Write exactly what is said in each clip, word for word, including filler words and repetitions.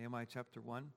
Nehemiah chapter one.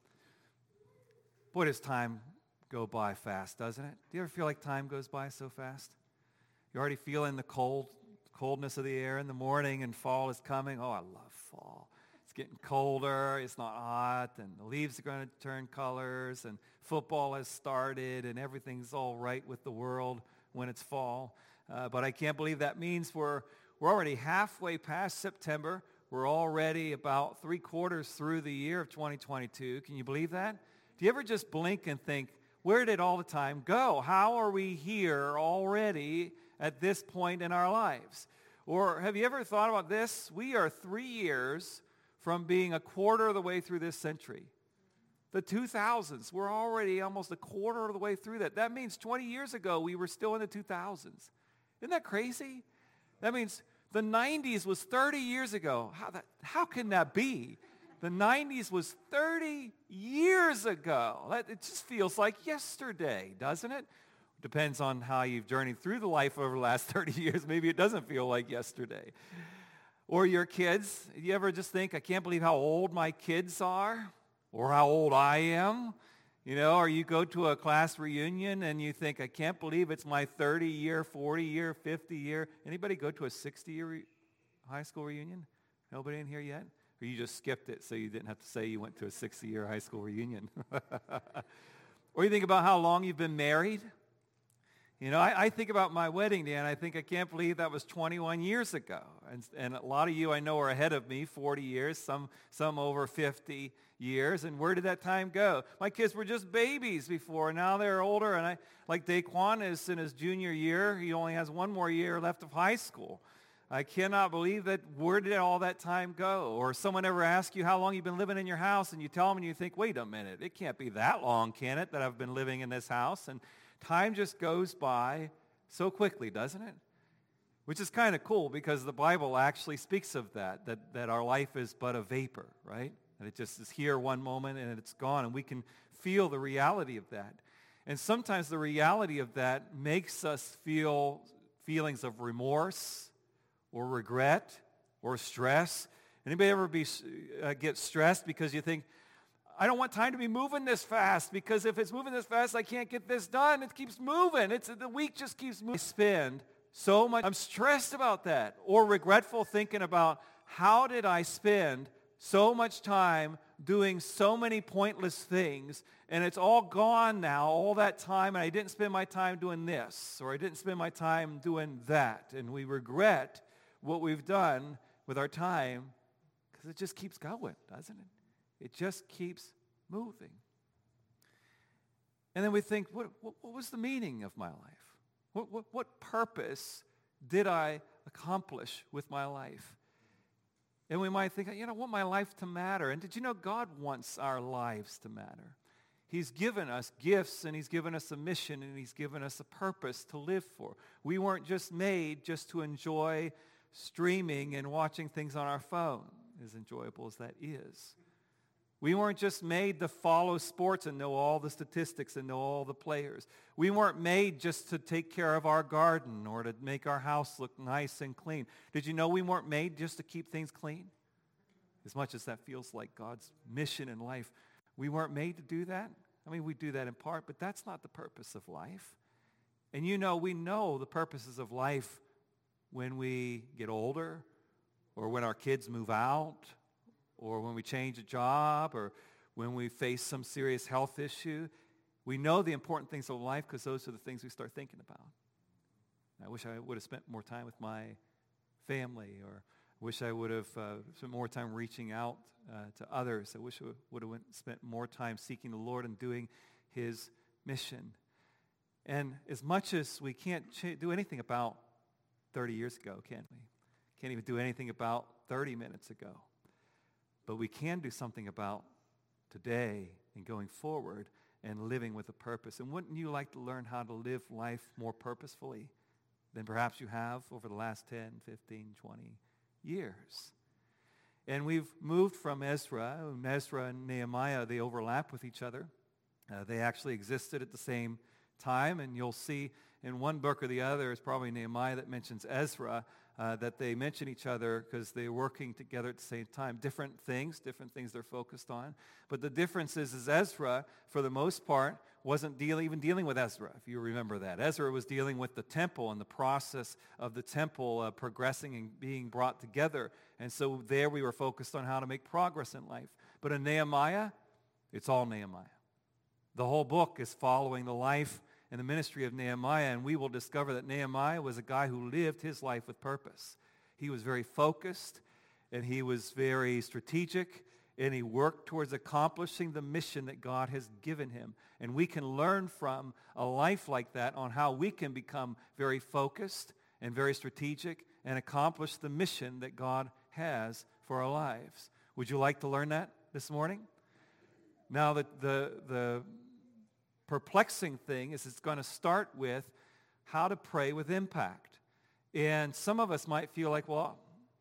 Boy, does time go by fast, doesn't it? Do you ever feel like time goes by so fast? You're already feeling the cold, coldness of the air in the morning, and fall is coming. Oh, I love fall. It's getting colder, it's not hot, and the leaves are going to turn colors, and football has started, and everything's all right with the world when it's fall. Uh, but I can't believe that means we're, we're already halfway past September. We're already about three quarters through the year of twenty twenty-two. Can you believe that? Do you ever just blink and think, where did all the time go? How are we here already at this point in our lives? Or have you ever thought about this? We are three years from being a quarter of the way through this century. The two thousands, we're already almost a quarter of the way through that. That means twenty years ago, we were still in the two thousands. Isn't that crazy? That means the nineties was thirty years ago. How, that, how can that be? The nineties was thirty years ago. That, it just feels like yesterday, doesn't it? Depends on how you've journeyed through the life over the last thirty years. Maybe it doesn't feel like yesterday. Or your kids. You ever just think, I can't believe how old my kids are? Or how old I am? You know, or you go to a class reunion and you think, I can't believe it's my thirty-year, forty-year, fifty-year. Anybody go to a sixty-year re- high school reunion? Nobody in here yet? Or you just skipped it so you didn't have to say you went to a sixty-year high school reunion. Or you think about how long you've been married. You know, I, I think about my wedding day, and I think I can't believe that was twenty-one years ago. And, and a lot of you I know are ahead of me, forty years, some some over fifty years. And where did that time go? My kids were just babies before, and now they're older. And I, like Daquan is in his junior year. He only has one more year left of high school. I cannot believe that. Where did all that time go? Or someone ever ask you how long you've been living in your house, and you tell them, and you think, wait a minute, it can't be that long, can it, that I've been living in this house? And time just goes by so quickly, doesn't it? Which is kind of cool because the Bible actually speaks of that, that, that our life is but a vapor, right? And it just is here one moment and it's gone, and we can feel the reality of that. And sometimes the reality of that makes us feel feelings of remorse or regret or stress. Anybody ever be uh, get stressed because you think, I don't want time to be moving this fast, because if it's moving this fast, I can't get this done. It keeps moving. It's the week just keeps moving. I spend so much. I'm stressed about that, or regretful, thinking about how did I spend so much time doing so many pointless things, and it's all gone now, all that time, and I didn't spend my time doing this, or I didn't spend my time doing that, and we regret what we've done with our time because it just keeps going, doesn't it? It just keeps moving. And then we think, what, what, what was the meaning of my life? What, what, what purpose did I accomplish with my life? And we might think, you know, I want my life to matter. And did you know God wants our lives to matter? He's given us gifts, and he's given us a mission, and he's given us a purpose to live for. We weren't just made just to enjoy streaming and watching things on our phone, as enjoyable as that is. We weren't just made to follow sports and know all the statistics and know all the players. We weren't made just to take care of our garden or to make our house look nice and clean. Did you know we weren't made just to keep things clean? As much as that feels like God's mission in life, we weren't made to do that. I mean, we do that in part, but that's not the purpose of life. And you know, we know the purposes of life when we get older, or when our kids move out, or when we change a job, or when we face some serious health issue. We know the important things of life because those are the things we start thinking about. I wish I would have spent more time with my family, or I wish I would have uh, spent more time reaching out uh, to others. I wish I would have went, spent more time seeking the Lord and doing his mission. And as much as we can't ch- do anything about thirty years ago, can we? Can't even do anything about thirty minutes ago. But we can do something about today and going forward and living with a purpose. And wouldn't you like to learn how to live life more purposefully than perhaps you have over the last ten, fifteen, twenty years? And we've moved from Ezra. And Ezra and Nehemiah, they overlap with each other. Uh, they actually existed at the same time, and you'll see in one book or the other, it's probably Nehemiah that mentions Ezra, uh, that they mention each other because they're working together at the same time. Different things, different things they're focused on. But the difference is, is Ezra, for the most part, wasn't deal, even dealing with Ezra, if you remember that. Ezra was dealing with the temple and the process of the temple uh, progressing and being brought together. And so there we were focused on how to make progress in life. But in Nehemiah, it's all Nehemiah. The whole book is following the life and the ministry of Nehemiah, and we will discover that Nehemiah was a guy who lived his life with purpose. He was very focused, and he was very strategic, and he worked towards accomplishing the mission that God has given him. And we can learn from a life like that on how we can become very focused and very strategic and accomplish the mission that God has for our lives. Would you like to learn that this morning? Now, the, the, the perplexing thing is it's going to start with how to pray with impact. And some of us might feel like, well,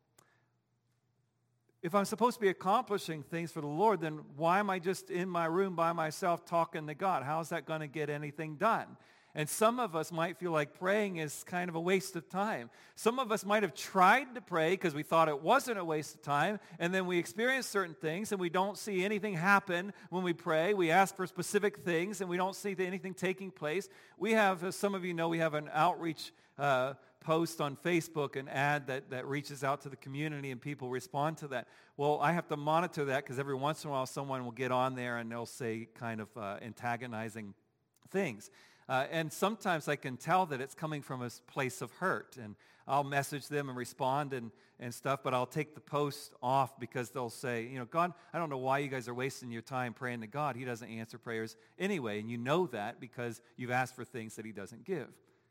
if I'm supposed to be accomplishing things for the Lord, then why am I just in my room by myself talking to God? How's that going to get anything done? And some of us might feel like praying is kind of a waste of time. Some of us might have tried to pray because we thought it wasn't a waste of time, and then we experience certain things and we don't see anything happen when we pray. We ask for specific things and we don't see anything taking place. We have, as some of you know, we have an outreach uh, post on Facebook, an ad that, that reaches out to the community and people respond to that. Well, I have to monitor that because every once in a while someone will get on there and they'll say kind of uh, antagonizing things. Uh, and sometimes I can tell that it's coming from a place of hurt, and I'll message them and respond and, and stuff, but I'll take the post off because they'll say, you know, God, I don't know why you guys are wasting your time praying to God. He doesn't answer prayers anyway, and you know that because you've asked for things that he doesn't give.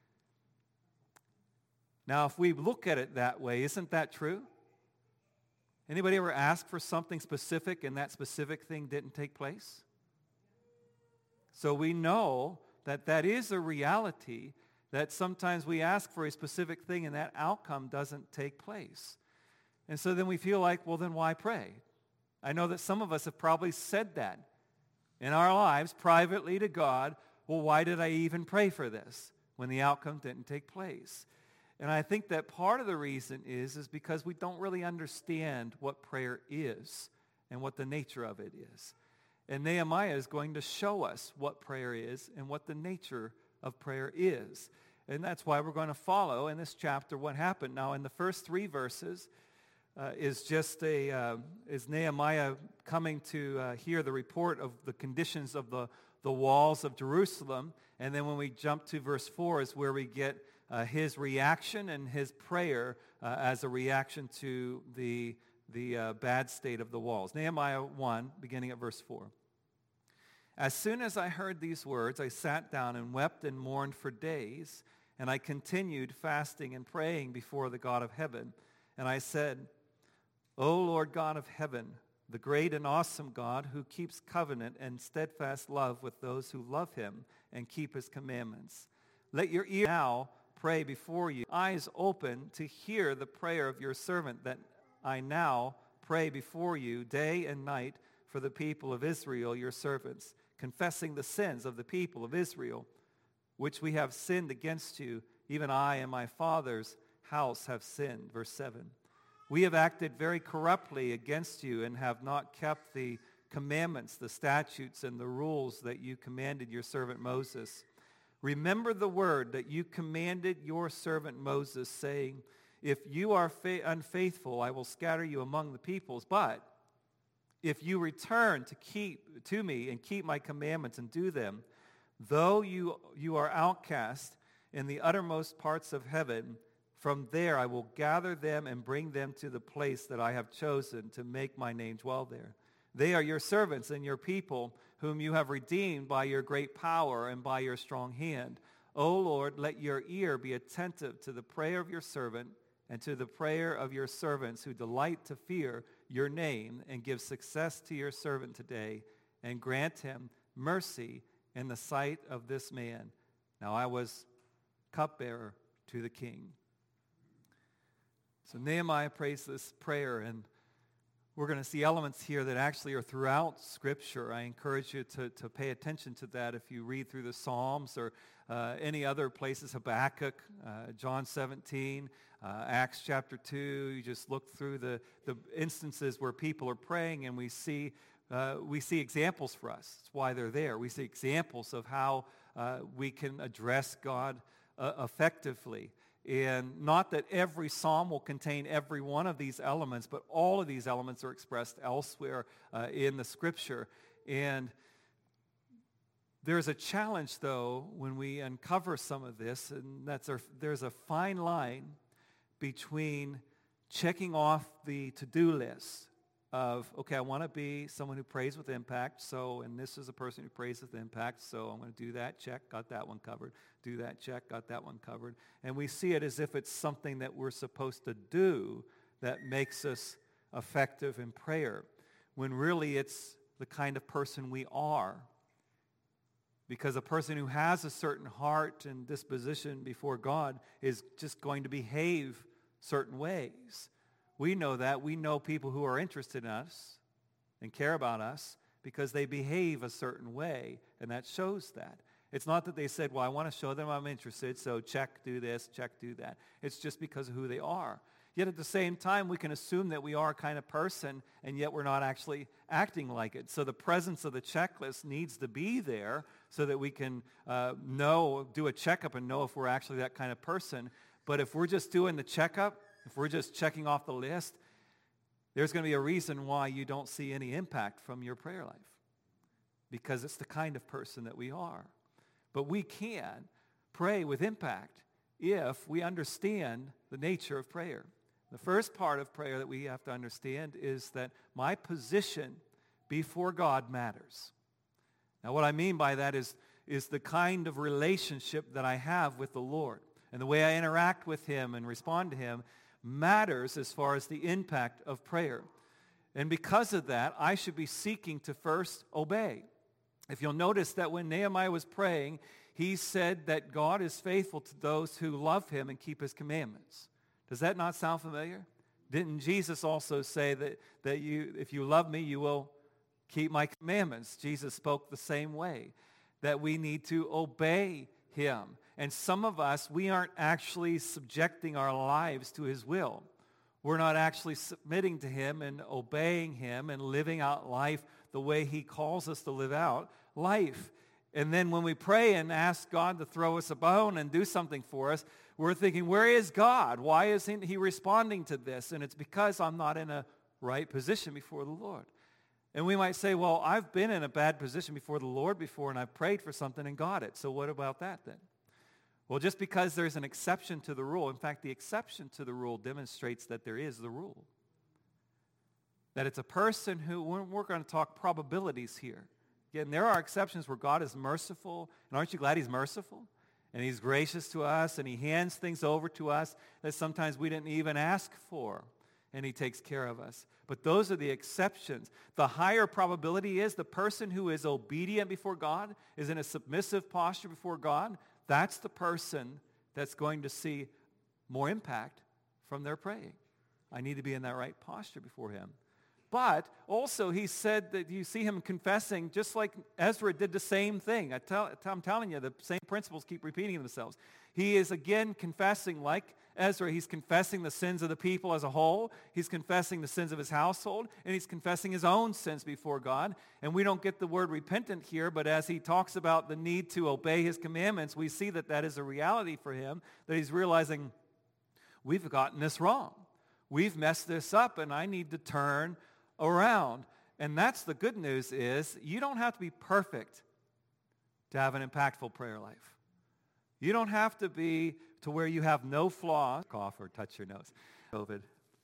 Now, if we look at it that way, isn't that true? Anybody ever ask for something specific and that specific thing didn't take place? So we know that that is a reality, that sometimes we ask for a specific thing and that outcome doesn't take place. And so then we feel like, well, then why pray? I know that some of us have probably said that in our lives privately to God. Well, why did I even pray for this when the outcome didn't take place? And I think that part of the reason is, is because we don't really understand what prayer is and what the nature of it is. And Nehemiah is going to show us what prayer is and what the nature of prayer is. And that's why we're going to follow in this chapter what happened. Now, in the first three verses uh, is just a, uh, is Nehemiah coming to uh, hear the report of the conditions of the, the walls of Jerusalem. And then when we jump to verse four is where we get uh, his reaction and his prayer uh, as a reaction to the the uh, bad state of the walls. Nehemiah one, beginning at verse four. As soon as I heard these words, I sat down and wept and mourned for days, and I continued fasting and praying before the God of heaven. And I said, O Lord God of heaven, the great and awesome God who keeps covenant and steadfast love with those who love him and keep his commandments, let your ear now pray before you, eyes open to hear the prayer of your servant, that I now pray before you day and night for the people of Israel, your servants, confessing the sins of the people of Israel, which we have sinned against you. Even I and my father's house have sinned. Verse seven. We have acted very corruptly against you and have not kept the commandments, the statutes, and the rules that you commanded your servant Moses. Remember the word that you commanded your servant Moses, saying, if you are fa- unfaithful, I will scatter you among the peoples. But if you return to keep to me and keep my commandments and do them, though you, you are outcast in the uttermost parts of heaven, from there I will gather them and bring them to the place that I have chosen to make my name dwell there. They are your servants and your people, whom you have redeemed by your great power and by your strong hand. O Lord, let your ear be attentive to the prayer of your servant and to the prayer of your servants who delight to fear your name, and give success to your servant today, and grant him mercy in the sight of this man. Now I was cupbearer to the king. So Nehemiah prays this prayer, and we're going to see elements here that actually are throughout Scripture. I encourage you to, to pay attention to that if you read through the Psalms or uh, any other places, Habakkuk, uh, John seventeen, uh, Acts chapter two. You just look through the, the instances where people are praying, and we see uh, we see examples for us. That's why they're there. We see examples of how uh, we can address God uh, effectively. And not that every psalm will contain every one of these elements, but all of these elements are expressed elsewhere uh, in the Scripture. And there's a challenge, though, when we uncover some of this, and that's our, there's a fine line between checking off the to-do list of, okay, I want to be someone who prays with impact, so, and this is a person who prays with impact, so I'm going to do that, check, got that one covered. Do that, check, got that one covered. And we see it as if it's something that we're supposed to do that makes us effective in prayer, when really it's the kind of person we are. Because a person who has a certain heart and disposition before God is just going to behave certain ways. We know that. We know people who are interested in us and care about us because they behave a certain way, and that shows that. It's not that they said, well, I want to show them I'm interested, so check, do this, check, do that. It's just because of who they are. Yet at the same time, we can assume that we are a kind of person, and yet we're not actually acting like it. So the presence of the checklist needs to be there so that we can uh, know, do a checkup and know if we're actually that kind of person. But if we're just doing the checkup, if we're just checking off the list, there's going to be a reason why you don't see any impact from your prayer life, because it's the kind of person that we are. But we can pray with impact if we understand the nature of prayer. The first part of prayer that we have to understand is that my position before God matters. Now, what I mean by that is, is the kind of relationship that I have with the Lord. And the way I interact with Him and respond to Him matters as far as the impact of prayer. And because of that, I should be seeking to first obey. If you'll notice that when Nehemiah was praying, he said that God is faithful to those who love Him and keep His commandments. Does that not sound familiar? Didn't Jesus also say that, that you, if you love me, you will keep my commandments? Jesus spoke the same way, that we need to obey Him. And some of us, we aren't actually subjecting our lives to His will. We're not actually submitting to Him and obeying Him and living out life the way He calls us to live out life. And then when we pray and ask God to throw us a bone and do something for us, we're thinking, where is God? Why isn't He responding to this? And it's because I'm not in a right position before the Lord. And we might say, well, I've been in a bad position before the Lord before, and I've prayed for something and got it. So what about that then? Well, just because there's an exception to the rule, in fact, the exception to the rule demonstrates that there is the rule. That it's a person who, we're going to talk probabilities here. Again, there are exceptions where God is merciful, and aren't you glad He's merciful? And He's gracious to us, and He hands things over to us that sometimes we didn't even ask for, and He takes care of us. But those are the exceptions. The higher probability is the person who is obedient before God, is in a submissive posture before God, that's the person that's going to see more impact from their praying. I need to be in that right posture before Him. But also He said that you see Him confessing just like Ezra did the same thing. I tell, I'm telling you, the same principles keep repeating themselves. He is again confessing like Ezra. He's confessing the sins of the people as a whole. He's confessing the sins of his household. And he's confessing his own sins before God. And we don't get the word repentant here, but as he talks about the need to obey His commandments, we see that that is a reality for him, that he's realizing we've gotten this wrong. We've messed this up, and I need to turn around. And that's the good news is you don't have to be perfect to have an impactful prayer life. You don't have to be to where you have no flaw. Cough or touch your nose. COVID.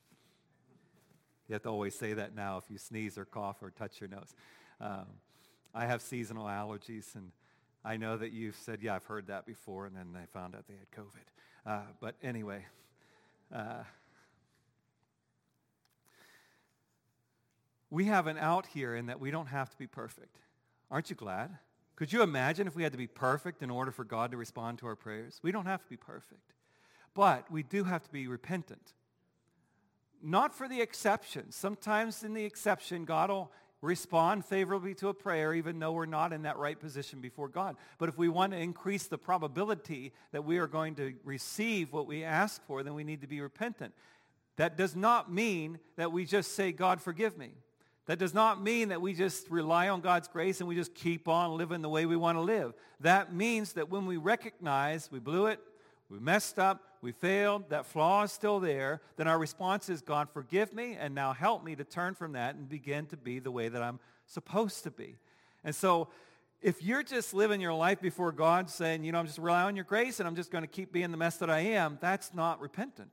You have to always say that now if you sneeze or cough or touch your nose. Um, I have seasonal allergies, and I know that you've said, yeah, I've heard that before, and then they found out they had COVID. Uh, but anyway, uh, we have an out here in that we don't have to be perfect. Aren't you glad? Could you imagine if we had to be perfect in order for God to respond to our prayers? We don't have to be perfect. But we do have to be repentant. not for the exceptions. Sometimes in the exception, God will respond favorably to a prayer even though we're not in that right position before God. But if we want to increase the probability that we are going to receive what we ask for, then we need to be repentant. That does not mean that we just say, God, forgive me. That does not mean that we just rely on God's grace and we just keep on living the way we want to live. That means that when we recognize we blew it, we messed up, we failed, that flaw is still there, then our response is, God, forgive me, and now help me to turn from that and begin to be the way that I'm supposed to be. And so if you're just living your life before God saying, you know, I'm just relying on your grace and I'm just going to keep being the mess that I am, that's not repentant.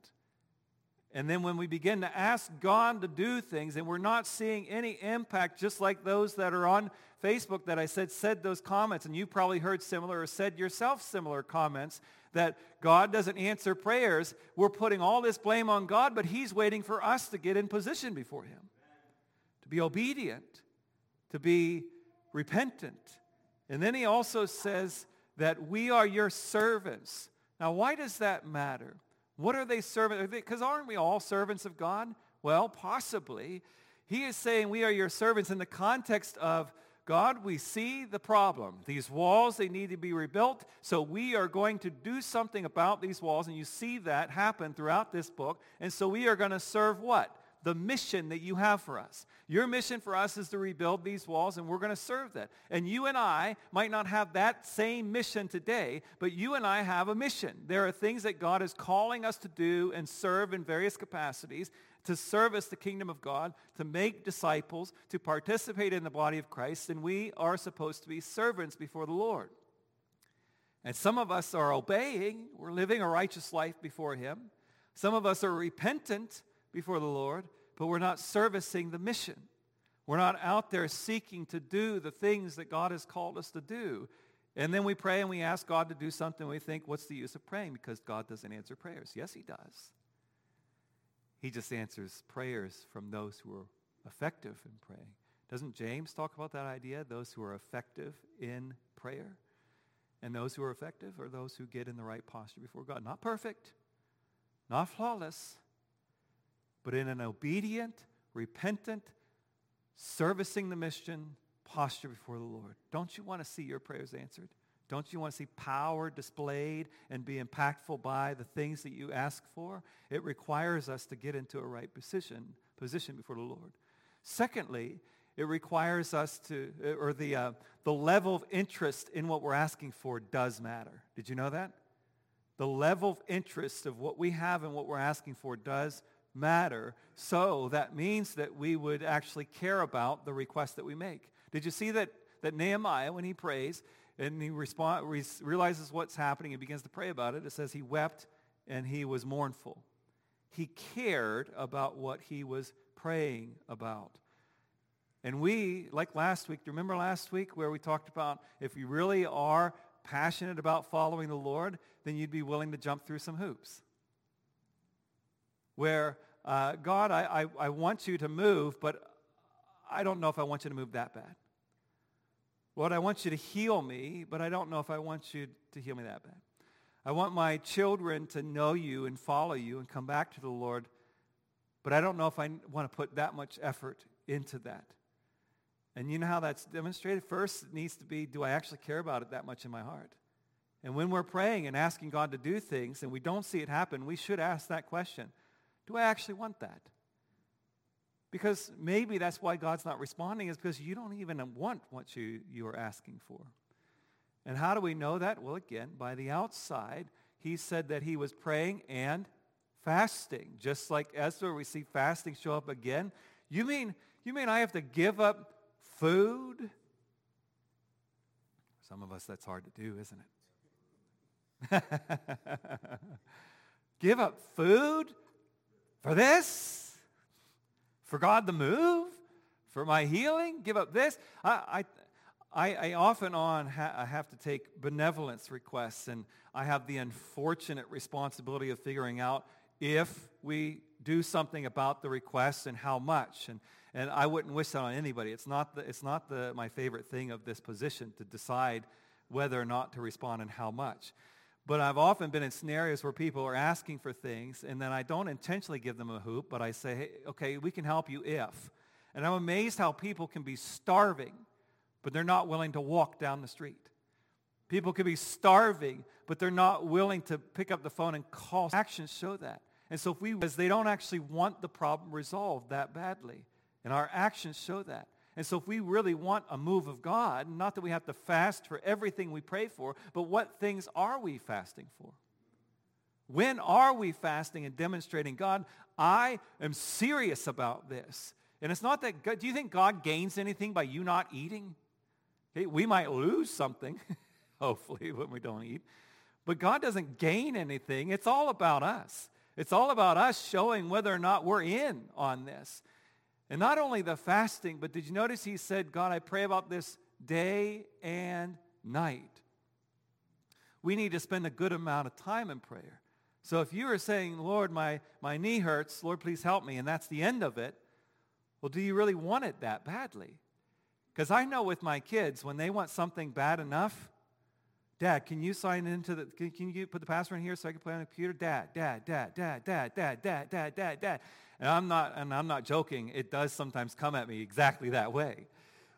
And then when we begin to ask God to do things and we're not seeing any impact, just like those that are on Facebook that I said said those comments, and you probably heard similar or said yourself similar comments, that God doesn't answer prayers, we're putting all this blame on God, but he's waiting for us to get in position before him, to be obedient, to be repentant. And then he also says that we are your servants. Now, why does that matter? What are they servants? Because aren't we all servants of God? Well, possibly. He is saying we are your servants in the context of, God, we see the problem. These walls, they need to be rebuilt, so we are going to do something about these walls, and you see that happen throughout this book. And so we are going to serve what? The mission that you have for us. Your mission for us is to rebuild these walls, and we're going to serve that. And you and I might not have that same mission today, but you and I have a mission. There are things that God is calling us to do and serve in various capacities, to service the kingdom of God, to make disciples, to participate in the body of Christ, and we are supposed to be servants before the Lord. And some of us are obeying. We're living a righteous life before him. Some of us are repentant before the Lord, but we're not servicing the mission. We're not out there seeking to do the things that God has called us to do. And then we pray and we ask God to do something, and we think, what's the use of praying? Because God doesn't answer prayers. Yes, he does. He just answers prayers from those who are effective in praying. Doesn't James talk about that idea? Those who are effective in prayer. And those who are effective are those who get in the right posture before God. Not perfect, not flawless, but in an obedient, repentant, servicing the mission posture before the Lord. Don't you want to see your prayers answered? Don't you want to see power displayed and be impactful by the things that you ask for? It requires us to get into a right position, position before the Lord. Secondly, it requires us to, or the, uh, the level of interest in what we're asking for does matter. Did you know that? The level of interest of what we have and what we're asking for does matter. So that means that we would actually care about the request that we make. Did you see that, that Nehemiah, when he prays, and he respond, re- realizes what's happening and begins to pray about it, it says he wept and he was mournful. He cared about what he was praying about. And we, like last week, do you remember last week where we talked about if you really are passionate about following the Lord, then you'd be willing to jump through some hoops. Where, uh, God, I, I, I want you to move, but I don't know if I want you to move that bad. Lord, I want you to heal me, but I don't know if I want you to heal me that bad. I want my children to know you and follow you and come back to the Lord, but I don't know if I want to put that much effort into that. And you know how that's demonstrated? First, it needs to be, do I actually care about it that much in my heart? And when we're praying and asking God to do things and we don't see it happen, we should ask that question. Do I actually want that? Because maybe that's why God's not responding, is because you don't even want what you, you are asking for. And how do we know that? Well, again, by the outside, he said that he was praying and fasting. Just like Ezra, we see fasting show up again. You mean, you mean I have to give up food? Some of us, that's hard to do, isn't it? Give up food for this? For God to move? For my healing? Give up this? I I, I often on ha- I have to take benevolence requests, and I have the unfortunate responsibility of figuring out if we do something about the request and how much. And and I wouldn't wish that on anybody. It's not the, it's not the, my favorite thing of this position to decide whether or not to respond and how much. But I've often been in scenarios where people are asking for things, and then I don't intentionally give them a hoop, but I say, hey, okay, we can help you if. And I'm amazed how people can be starving, but they're not willing to walk down the street. People can be starving, but they're not willing to pick up the phone and call. Actions show that. And so if we, because they don't actually want the problem resolved that badly. And our actions show that. And so if we really want a move of God, not that we have to fast for everything we pray for, but what things are we fasting for? When are we fasting and demonstrating, God, I am serious about this. And it's not that, God, do you think God gains anything by you not eating? Okay, we might lose something, hopefully, when we don't eat. But God doesn't gain anything. It's all about us. It's all about us showing whether or not we're in on this. And not only the fasting, but did you notice he said, God, I pray about this day and night. We need to spend a good amount of time in prayer. So if you are saying, Lord, my, my knee hurts, Lord, please help me, and that's the end of it, well, do you really want it that badly? Because I know with my kids, when they want something bad enough, Dad, can you sign into the, can, can you put the password in here so I can play on the computer? Dad, Dad, Dad, Dad, Dad, Dad, Dad, Dad, Dad, Dad. And I'm not, and I'm not joking. It does sometimes come at me exactly that way.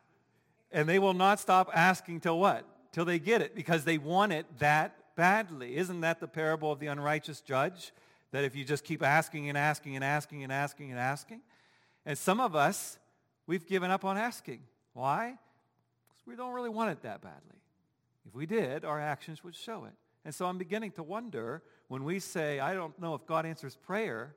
And they will not stop asking till what? Till they get it, because they want it that badly. Isn't that the parable of the unrighteous judge? That if you just keep asking and asking and asking and asking and asking. And some of us, we've given up on asking. Why? Because we don't really want it that badly. If we did, our actions would show it. And so I'm beginning to wonder, when we say, I don't know if God answers prayer,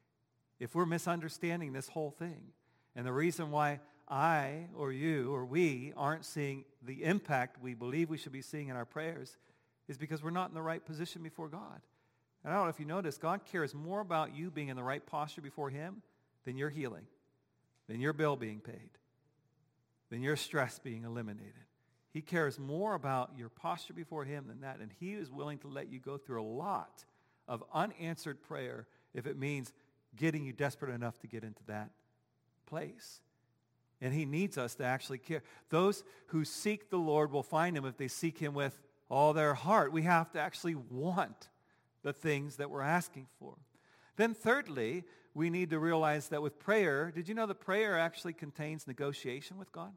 if we're misunderstanding this whole thing. And the reason why I or you or we aren't seeing the impact we believe we should be seeing in our prayers is because we're not in the right position before God. And I don't know if you notice, God cares more about you being in the right posture before him than your healing, than your bill being paid, than your stress being eliminated. He cares more about your posture before him than that, and he is willing to let you go through a lot of unanswered prayer if it means getting you desperate enough to get into that place. And he needs us to actually care. Those who seek the Lord will find him if they seek him with all their heart. We have to actually want the things that we're asking for. Then thirdly, we need to realize that with prayer, did you know that prayer actually contains negotiation with God?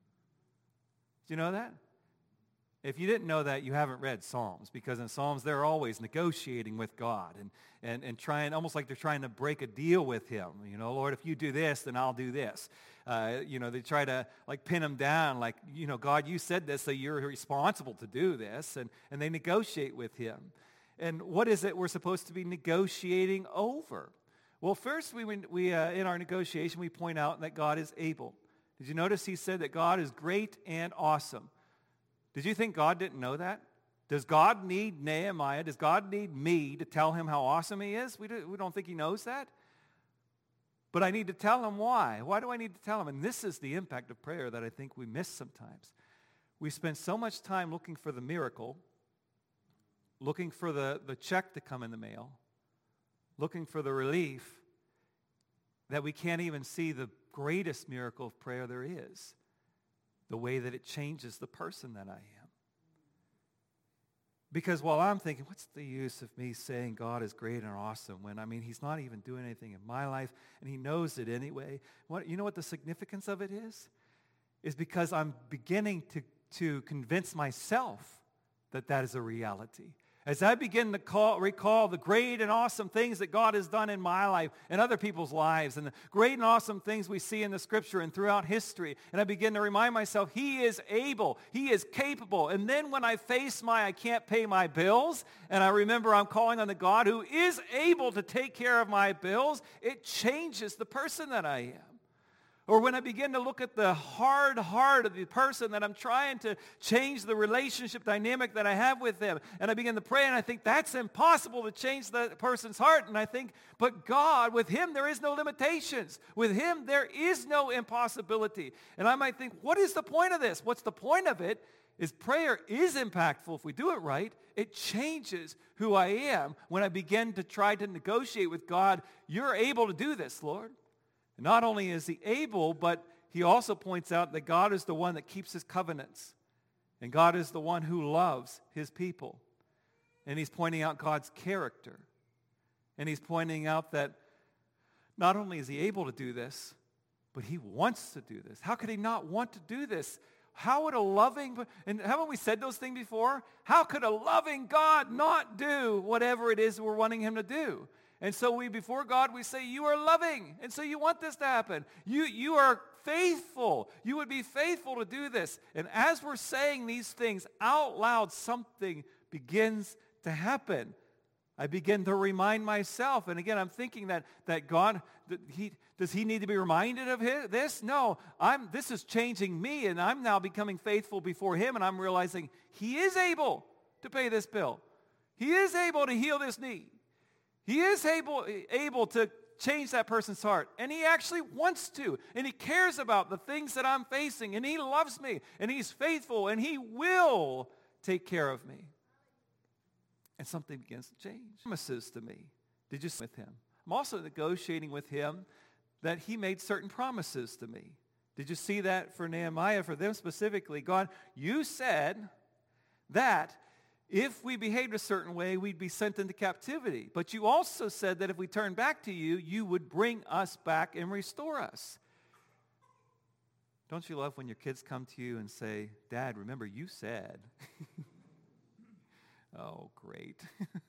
Do you know that? If you didn't know that, you haven't read Psalms, because in Psalms they're always negotiating with God and, and, and trying, almost like they're trying to break a deal with him. You know, Lord, if you do this, then I'll do this. Uh, you know, they try to like pin him down, like, you know, God, you said this, so you're responsible to do this. And, and they negotiate with him. And what is it we're supposed to be negotiating over? Well, first, we, we uh, in our negotiation, we point out that God is able. Did you notice he said that God is great and awesome? Did you think God didn't know that? Does God need Nehemiah? Does God need me to tell him how awesome he is? We, do, we don't think he knows that. But I need to tell him why. Why do I need to tell him? And this is the impact of prayer that I think we miss sometimes. We spend so much time looking for the miracle, looking for the, the check to come in the mail, looking for the relief, that we can't even see the greatest miracle of prayer there is, the way that it changes the person that I am. Because while I'm thinking, what's the use of me saying God is great and awesome when, I mean, he's not even doing anything in my life, and he knows it anyway. What, you know what the significance of it is? Is because I'm beginning to, to convince myself that that is a reality. As I begin to call, recall the great and awesome things that God has done in my life and other people's lives, and the great and awesome things we see in the Scripture and throughout history, and I begin to remind myself, he is able, he is capable. And then when I face my, I can't pay my bills, and I remember I'm calling on the God who is able to take care of my bills, it changes the person that I am. Or when I begin to look at the hard heart of the person that I'm trying to change the relationship dynamic that I have with them, and I begin to pray, and I think that's impossible to change the person's heart, and I think, but God, with him there is no limitations. With him there is no impossibility. And I might think, what is the point of this? What's the point of it? Is prayer is impactful if we do it right. It changes who I am when I begin to try to negotiate with God. You're able to do this, Lord. Not only is he able, but he also points out that God is the one that keeps his covenants. And God is the one who loves his people. And he's pointing out God's character. And he's pointing out that not only is he able to do this, but he wants to do this. How could he not want to do this? How would a loving, and haven't we said those things before? How could a loving God not do whatever it is we're wanting him to do? And so we, before God, we say, you are loving, and so you want this to happen. You, you are faithful. You would be faithful to do this. And as we're saying these things out loud, something begins to happen. I begin to remind myself, and again, I'm thinking that, that God, that he, does he need to be reminded of his, this? No, I'm, this is changing me, and I'm now becoming faithful before him, and I'm realizing he is able to pay this bill. He is able to heal this need. He is able, able to change that person's heart, and he actually wants to, and he cares about the things that I'm facing, and he loves me, and he's faithful, and he will take care of me. And something begins to change. Promises to me. Did you see with him? I'm also negotiating with him that he made certain promises to me. Did you see that for Nehemiah, for them specifically? God, you said that if we behaved a certain way, we'd be sent into captivity. But you also said that if we turned back to you, you would bring us back and restore us. Don't you love when your kids come to you and say, Dad, remember you said. Oh, great.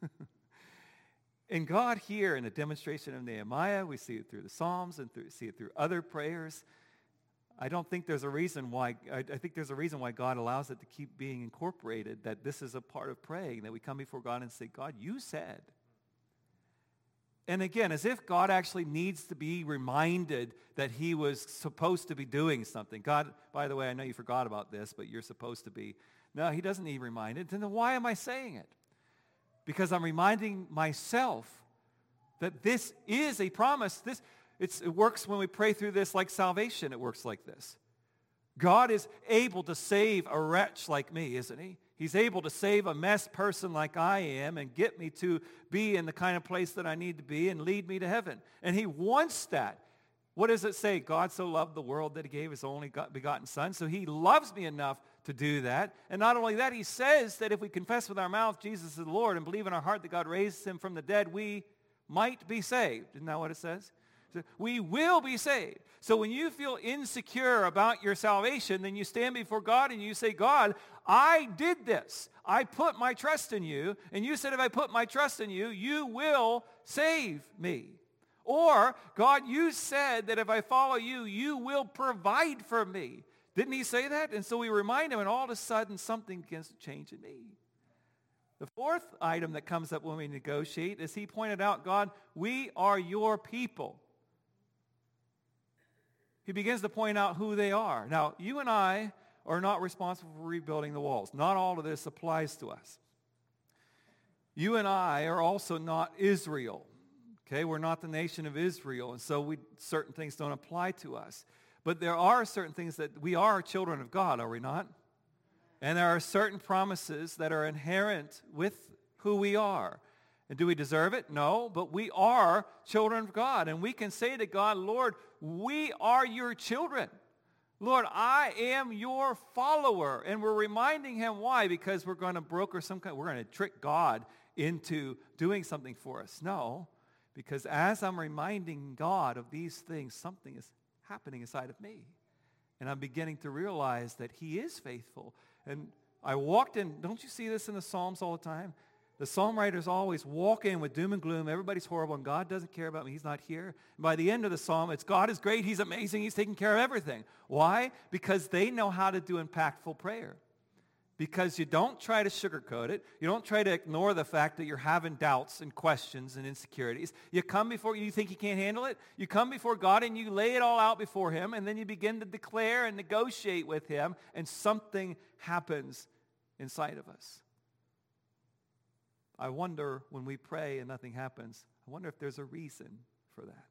And God here in a demonstration of Nehemiah, we see it through the Psalms and through, see it through other prayers. I don't think there's a reason why, I, I think there's a reason why God allows it to keep being incorporated, that this is a part of praying, that we come before God and say, God, you said. And again, as if God actually needs to be reminded that he was supposed to be doing something. God, by the way, I know you forgot about this, but you're supposed to be. No, he doesn't need reminded. Then why am I saying it? Because I'm reminding myself that this is a promise. This it's, it works when we pray through this like salvation. It works like this. God is able to save a wretch like me, isn't he? He's able to save a mess person like I am and get me to be in the kind of place that I need to be and lead me to heaven. And he wants that. What does it say? God so loved the world that he gave his only begotten son. So he loves me enough to do that. And not only that, he says that if we confess with our mouth Jesus is the Lord and believe in our heart that God raised him from the dead, we might be saved. Isn't that what it says? So we will be saved. So when you feel insecure about your salvation, then you stand before God and you say, God, I did this. I put my trust in you. And you said if I put my trust in you, you will save me. Or, God, you said that if I follow you, you will provide for me. Didn't he say that? And so we remind him, and all of a sudden, something begins to change in me. The fourth item that comes up when we negotiate is he pointed out, God, we are your people. He begins to point out who they are. Now, you and I are not responsible for rebuilding the walls. Not all of this applies to us. You and I are also not Israel. Okay, we're not the nation of Israel, and so we, certain things don't apply to us. But there are certain things that we are children of God, are we not? And there are certain promises that are inherent with who we are. And do we deserve it? No, but we are children of God. And we can say to God, Lord, we are your children. Lord, I am your follower. And we're reminding him why? Because we're going to broker some kind, we're going to trick God into doing something for us. No. Because as I'm reminding God of these things, something is happening inside of me. And I'm beginning to realize that he is faithful. And I walked in, don't you see this in the Psalms all the time? The psalm writers always walk in with doom and gloom. Everybody's horrible, and God doesn't care about me. He's not here. And by the end of the psalm, it's God is great. He's amazing. He's taking care of everything. Why? Because they know how to do impactful prayer. Because you don't try to sugarcoat it. You don't try to ignore the fact that you're having doubts and questions and insecurities. You come before, you think you can't handle it? You come before God and you lay it all out before him, and then you begin to declare and negotiate with him, and something happens inside of us. I wonder when we pray and nothing happens, I wonder if there's a reason for that.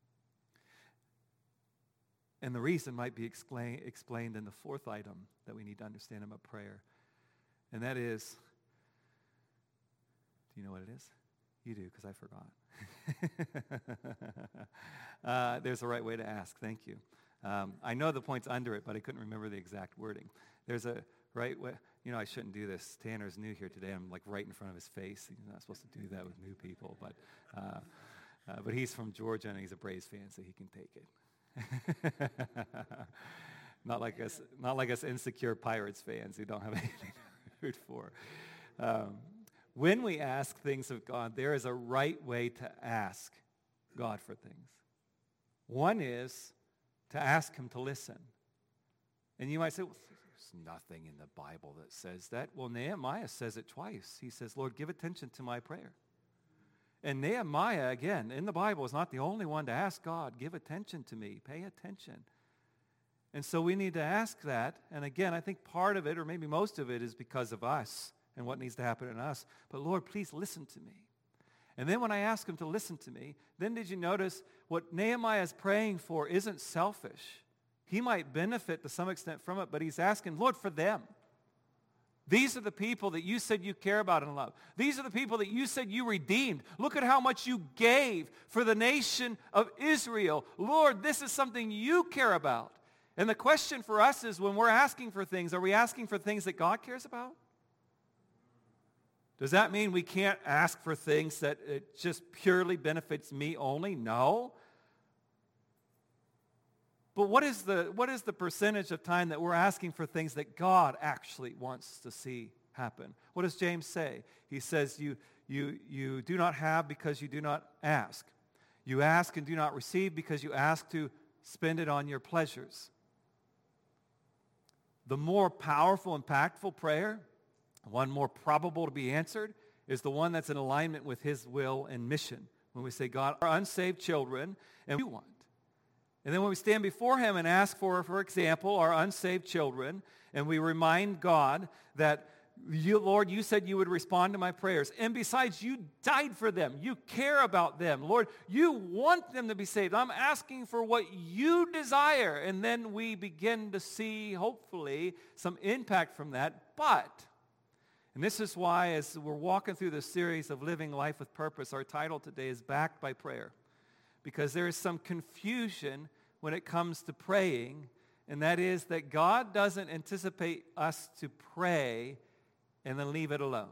And the reason might be explain, explained in the fourth item that we need to understand about prayer. And that is, do you know what it is? You do, because I forgot. uh, there's a right way to ask. Thank you. Um, I know the point's under it, but I couldn't remember the exact wording. There's a, right, you know, I shouldn't do this. Tanner's new here today. I'm like right in front of his face. He's not supposed to do that with new people, but uh, uh, but he's from Georgia and he's a Braves fan, so he can take it. Not like us, not like us insecure Pirates fans who don't have anything to root for. Um, when we ask things of God, there is a right way to ask God for things. One is to ask him to listen. And you might say, well, there's nothing in the Bible that says that. Well, Nehemiah says it twice. He says, Lord, give attention to my prayer. And Nehemiah, again, in the Bible, is not the only one to ask God, give attention to me, pay attention. And so we need to ask that. And again, I think part of it, or maybe most of it, is because of us and what needs to happen in us. But Lord, please listen to me. And then when I ask him to listen to me, then did you notice what Nehemiah is praying for isn't selfish. He might benefit to some extent from it, but he's asking, Lord, for them. These are the people that you said you care about and love. These are the people that you said you redeemed. Look at how much you gave for the nation of Israel. Lord, this is something you care about. And the question for us is, when we're asking for things, are we asking for things that God cares about? Does that mean we can't ask for things that it just purely benefits me only? No. But what is the what is the percentage of time that we're asking for things that God actually wants to see happen? What does James say? He says, you, you, you do not have because you do not ask. You ask and do not receive because you ask to spend it on your pleasures. The more powerful, impactful prayer, one more probable to be answered, is the one that's in alignment with his will and mission. When we say, God, our unsaved children, and we want. And then when we stand before him and ask for, for example, our unsaved children, and we remind God that, you, Lord, you said you would respond to my prayers. And besides, you died for them. You care about them. Lord, you want them to be saved. I'm asking for what you desire. And then we begin to see, hopefully, some impact from that. But, and this is why as we're walking through this series of Living Life with Purpose, our title today is Backed by Prayer. Because there is some confusion when it comes to praying, and that is that God doesn't anticipate us to pray and then leave it alone.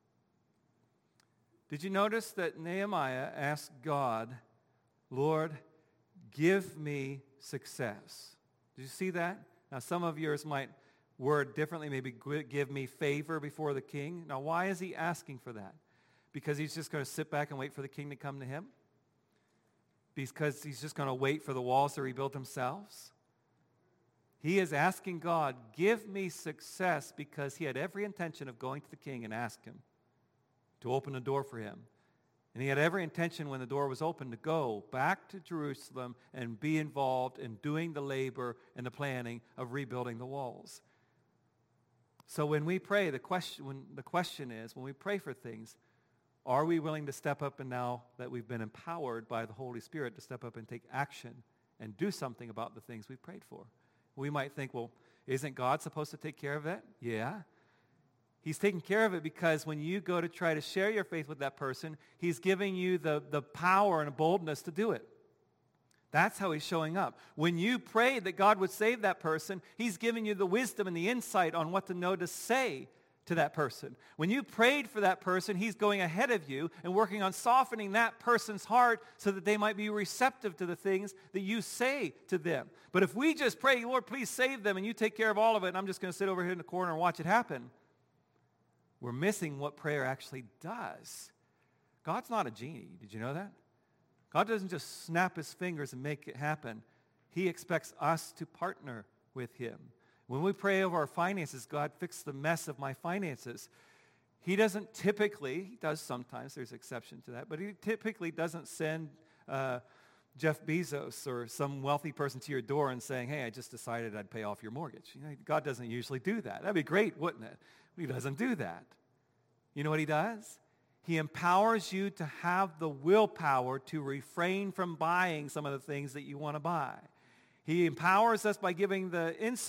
Did you notice that Nehemiah asked God, Lord, give me success? Did you see that? Now, some of yours might word differently, maybe give me favor before the king. Now, why is he asking for that? Because he's just going to sit back and wait for the king to come to him? Because he's just going to wait for the walls to rebuild themselves? He is asking God, give me success, because he had every intention of going to the king and ask him to open a door for him. And he had every intention when the door was open to go back to Jerusalem and be involved in doing the labor and the planning of rebuilding the walls. So when we pray, the question, when the question is, when we pray for things, are we willing to step up, and now that we've been empowered by the Holy Spirit, to step up and take action and do something about the things we prayed for? We might think, well, isn't God supposed to take care of that? Yeah. He's taking care of it because when you go to try to share your faith with that person, he's giving you the, the power and boldness to do it. That's how he's showing up. When you pray that God would save that person, he's giving you the wisdom and the insight on what to know to say to that person. When you prayed for that person, he's going ahead of you and working on softening that person's heart so that they might be receptive to the things that you say to them. But if we just pray, Lord, please save them, and you take care of all of it, and I'm just going to sit over here in the corner and watch it happen, we're missing what prayer actually does. God's not a genie. Did you know that? God doesn't just snap his fingers and make it happen. He expects us to partner with him. When we pray over our finances, God, fix the mess of my finances. He doesn't typically, he does sometimes, there's exception to that, but he typically doesn't send uh, Jeff Bezos or some wealthy person to your door and saying, hey, I just decided I'd pay off your mortgage. You know, God doesn't usually do that. That'd be great, wouldn't it? He doesn't do that. You know what he does? He empowers you to have the willpower to refrain from buying some of the things that you want to buy. He empowers us by giving the insight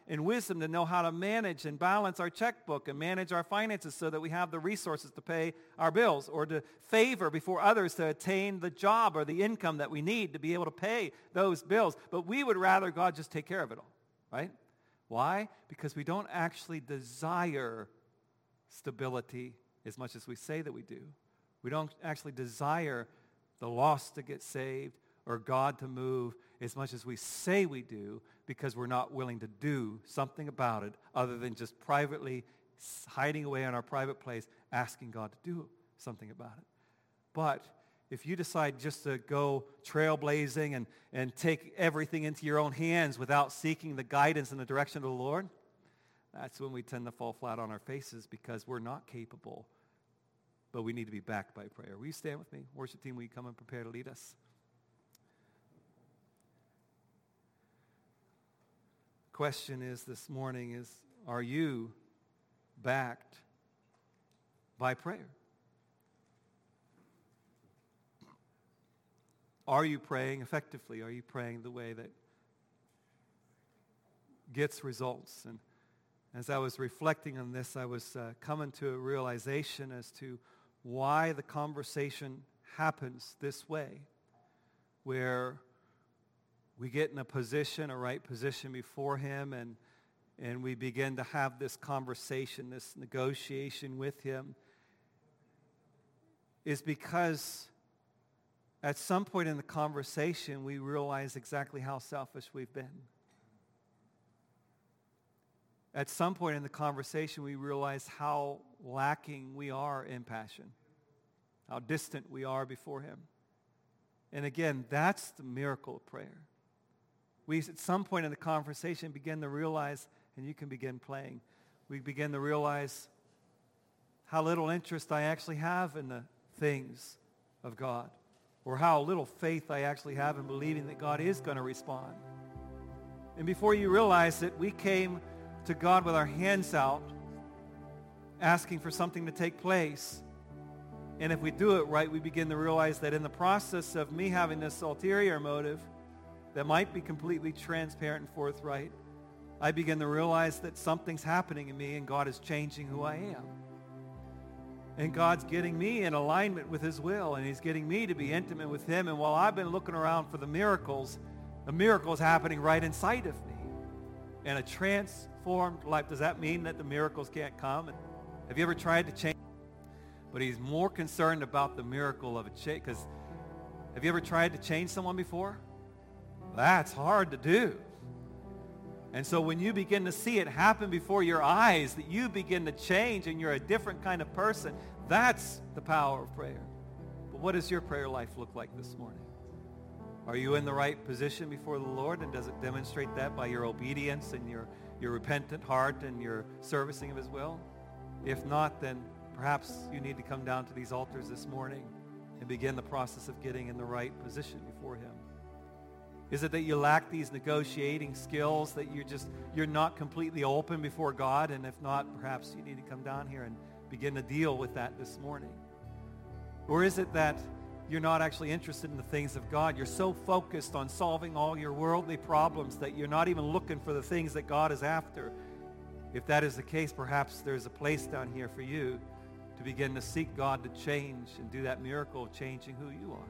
and wisdom to know how to manage and balance our checkbook and manage our finances so that we have the resources to pay our bills, or to favor before others to attain the job or the income that we need to be able to pay those bills. But we would rather God just take care of it all, right? Why? Because we don't actually desire stability as much as we say that we do. We don't actually desire the lost to get saved or God to move as much as we say we do, because we're not willing to do something about it other than just privately hiding away in our private place, asking God to do something about it. But if you decide just to go trailblazing and, and take everything into your own hands without seeking the guidance and the direction of the Lord, that's when we tend to fall flat on our faces, because we're not capable, but we need to be backed by prayer. Will you stand with me? Worship team, will you come and prepare to lead us? Question is this morning is, are you backed by prayer? Are you praying effectively? Are you praying the way that gets results? And as I was reflecting on this, I was uh, coming to a realization as to why the conversation happens this way, where we get in a position, a right position before Him, and and we begin to have this conversation, this negotiation with Him, is because at some point in the conversation, we realize exactly how selfish we've been. At some point in the conversation, we realize how lacking we are in passion, how distant we are before Him. And again, that's the miracle of prayer. We, at some point in the conversation, begin to realize, and you can begin playing, we begin to realize how little interest I actually have in the things of God, or how little faith I actually have in believing that God is going to respond. And before you realize it, we came to God with our hands out, asking for something to take place. And if we do it right, we begin to realize that in the process of me having this ulterior motive that might be completely transparent and forthright, I begin to realize that something's happening in me and God is changing who I am. And God's getting me in alignment with His will, and He's getting me to be intimate with Him. And while I've been looking around for the miracles, the miracle is happening right inside of me. And a transformed life. Does that mean that the miracles can't come? Have you ever tried to change? But He's more concerned about the miracle of a change. Because have you ever tried to change someone before? That's hard to do. And so when you begin to see it happen before your eyes, that you begin to change and you're a different kind of person, that's the power of prayer. But what does your prayer life look like this morning? Are you in the right position before the Lord, and does it demonstrate that by your obedience and your, your repentant heart and your servicing of His will? If not, then perhaps you need to come down to these altars this morning and begin the process of getting in the right position before Him. Is it that you lack these negotiating skills, that you're just, you're not completely open before God? And if not, perhaps you need to come down here and begin to deal with that this morning. Or is it that you're not actually interested in the things of God? You're so focused on solving all your worldly problems that you're not even looking for the things that God is after. If that is the case, perhaps there's a place down here for you to begin to seek God to change and do that miracle of changing who you are.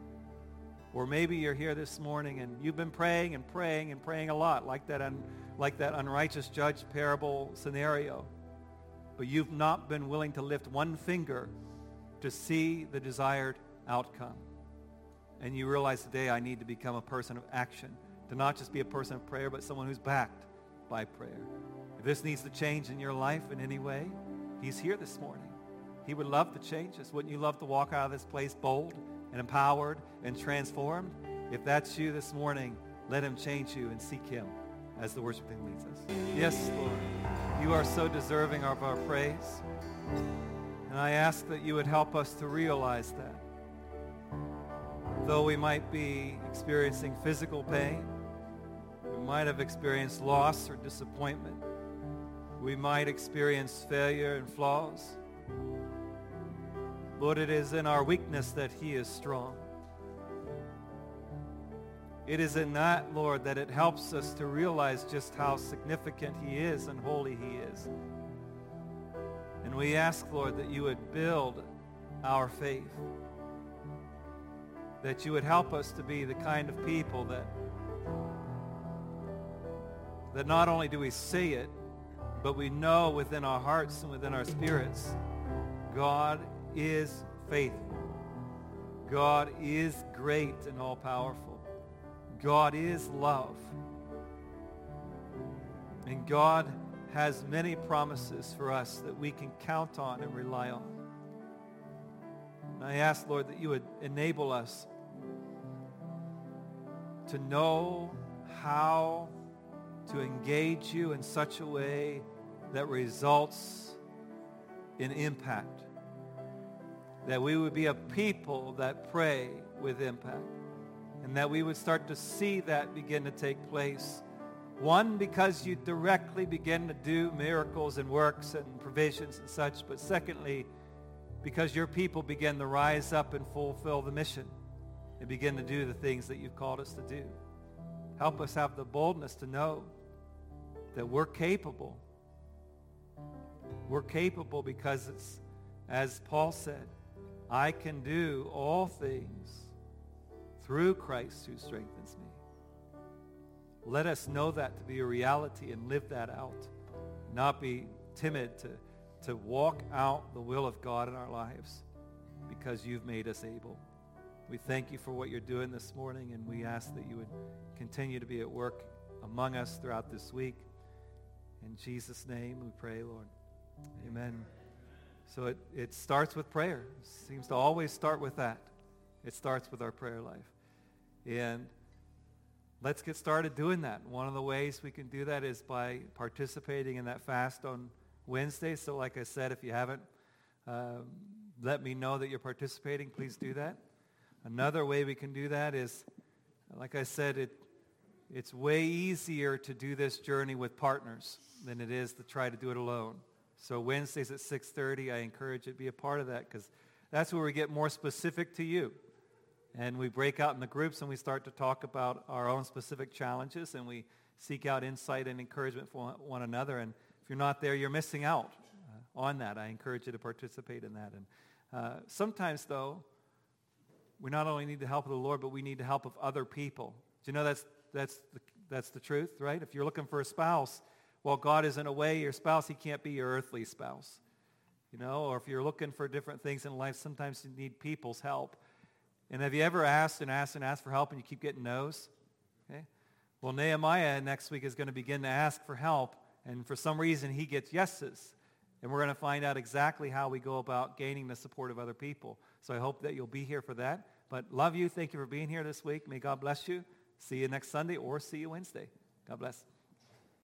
Or maybe you're here this morning and you've been praying and praying and praying a lot, like that, un, like that unrighteous judge parable scenario. But you've not been willing to lift one finger to see the desired outcome. And you realize today, I need to become a person of action, to not just be a person of prayer, but someone who's backed by prayer. If this needs to change in your life in any way, He's here this morning. He would love to change us. Wouldn't you love to walk out of this place bold and empowered and transformed? If that's you this morning, let Him change you and seek Him as the worship team leads us. Yes, Lord, You are so deserving of our praise. And I ask that You would help us to realize that. Though we might be experiencing physical pain, we might have experienced loss or disappointment, we might experience failure and flaws, Lord, it is in our weakness that He is strong. It is in that, Lord, that it helps us to realize just how significant he is and holy he is. And we ask, Lord, that you would build our faith, that you would help us to be the kind of people that, that not only do we say it, but we know within our hearts and within our spirits, God is faithful. God is great and all-powerful. God is love. And God has many promises for us that we can count on and rely on. And I ask, Lord, that you would enable us to know how to engage you in such a way that results in impact. That we would be a people that pray with impact. And that we would start to see that begin to take place. One, because you directly begin to do miracles and works and provisions and such. But secondly, because your people begin to rise up and fulfill the mission and begin to do the things that you've called us to do. Help us have the boldness to know that we're capable. We're capable because it's, as Paul said, I can do all things through Christ who strengthens me. Let us know that to be a reality and live that out. Not be timid to, to walk out the will of God in our lives because you've made us able. We thank you for what you're doing this morning, and we ask that you would continue to be at work among us throughout this week. In Jesus' name we pray, Lord. Amen. So it, it starts with prayer. It seems to always start with that. It starts with our prayer life. And let's get started doing that. One of the ways we can do that is by participating in that fast on Wednesday. So like I said, if you haven't um, let me know that you're participating, please do that. Another way we can do that is, like I said, it it's way easier to do this journey with partners than it is to try to do it alone. So Wednesdays at six thirty, I encourage you to be a part of that because that's where we get more specific to you. And we break out in the groups and we start to talk about our own specific challenges and we seek out insight and encouragement for one another. And if you're not there, you're missing out uh, on that. I encourage you to participate in that. And uh, sometimes, though, we not only need the help of the Lord, but we need the help of other people. Do you know that's that's the, that's the truth, right? If you're looking for a spouse, well, God isn't away your spouse. He can't be your earthly spouse. You know, or if you're looking for different things in life, sometimes you need people's help. And have you ever asked and asked and asked for help and you keep getting no's? Okay. Well, Nehemiah next week is going to begin to ask for help, and for some reason he gets yeses. And we're going to find out exactly how we go about gaining the support of other people. So I hope that you'll be here for that. But love you. Thank you for being here this week. May God bless you. See you next Sunday or see you Wednesday. God bless.